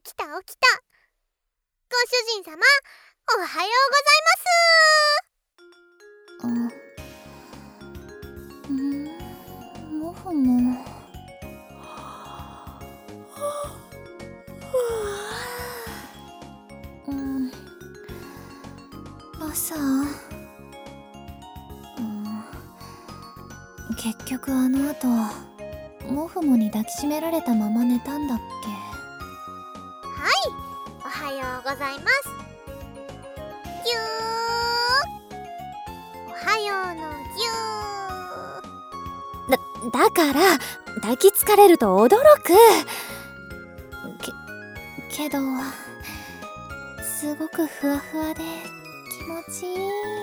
起きた起きた。ご主人様、おはようございます。 もふも。朝、結局あの後もふもに抱きしめられたまま寝たんだっけ。 はい、おはようございます。ぎゅー、おはようのぎゅー。 だから抱きつかれると驚く。けどすごくふわふわで気持ちいい。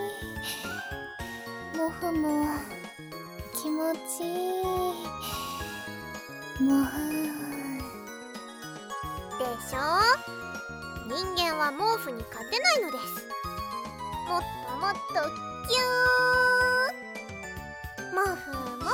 もふも気持ちいい。もふでしょ。人間は毛布に勝てないのです。もっともっとぎゅー。もふも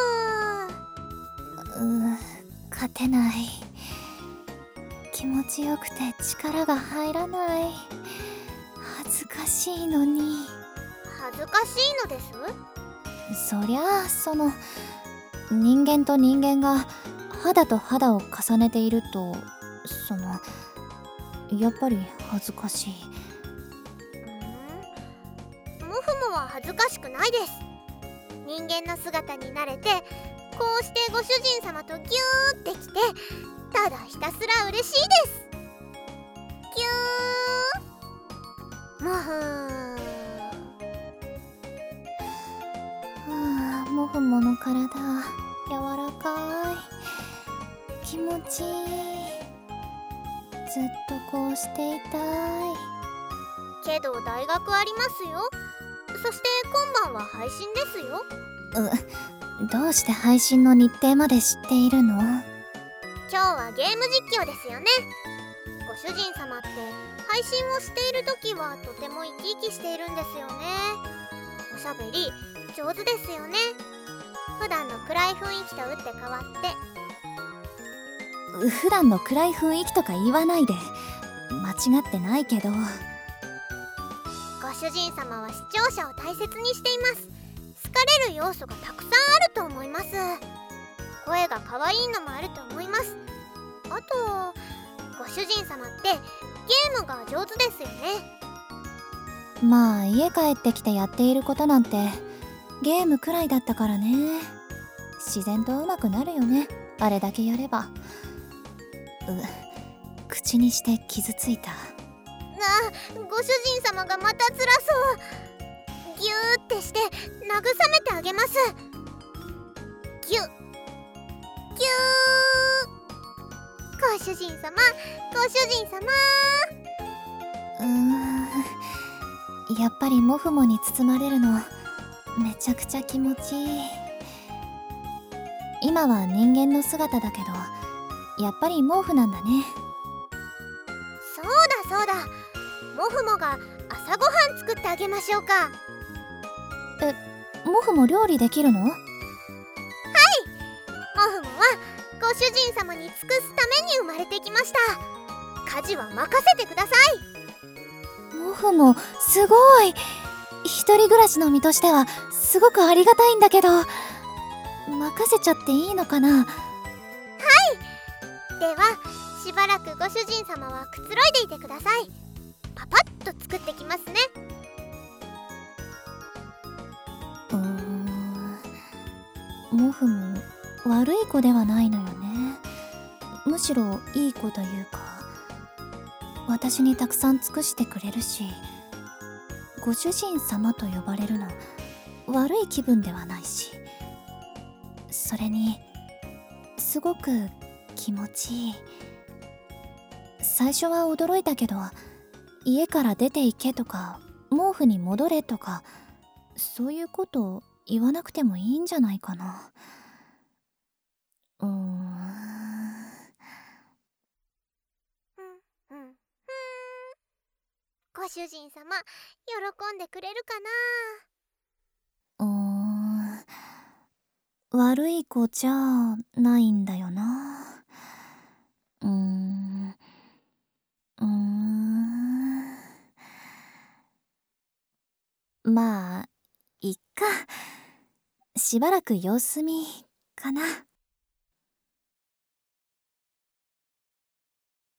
ふ。 勝てない。気持ちよくて力が入らない。恥ずかしいのに。 恥ずかしいのです？ そりゃあ人間と人間が肌と肌を重ねているとやっぱり恥ずかしい。 もふもは恥ずかしくないです。人間の姿に慣れてこうしてご主人様とギューってきて、ただひたすら嬉しいです。ぎゅー。もふもふもの体柔らかい。気持ちいい。ずっとこうしていたい。 けど大学ありますよ。そして今晩は配信ですよ。 どうして配信の日程まで知っているの？ 今日はゲーム実況ですよね。ご主人様って配信をしている時はとても生き生きしているんですよね。おしゃべり上手ですよね。普段の暗い雰囲気と打って変わって。 普段の暗い雰囲気とか言わないで。間違ってないけど。 ご主人様は視聴者を大切にしています。好かれる要素がたくさんあると思います。声が可愛いのもあると思います。あとご主人様ってゲームが上手ですよね。 まあ家帰ってきてやっていることなんてゲームくらいだったからね。自然と上手くなるよね、あれだけやれば。口にして傷ついた。 ご主人様がまた辛そう。ギューってして慰めてあげます。ギュッギュー。ご主人様、ご主人様。 やっぱりもふもに包まれるのめちゃくちゃ気持ちいい。今は人間の姿だけどやっぱり毛布なんだね。 そうだそうだ。もふもが朝ごはん作ってあげましょうか。 もふも料理できるの？はい。 もふもはご主人様に尽くすために生まれてきました。家事は任せてください。 もふもすごい。一人暮らしの身としてはすごくありがたいんだけど、任せちゃっていいのかな？ はい。ではしばらくご主人様はくつろいでいてください。パパッと作ってきますね。 もふも悪い子ではないのよね。むしろいい子というか、私にたくさん尽くしてくれるし、ご主人様と呼ばれるの悪い気分ではないし、それにすごく気持ちいい。最初は驚いたけど、家から出て行けとか毛布に戻れとかそういうこと言わなくてもいいんじゃないかな。 ご主人様喜んでくれるかな。悪い子じゃないんだよな。 まあいっか。しばらく様子見かな。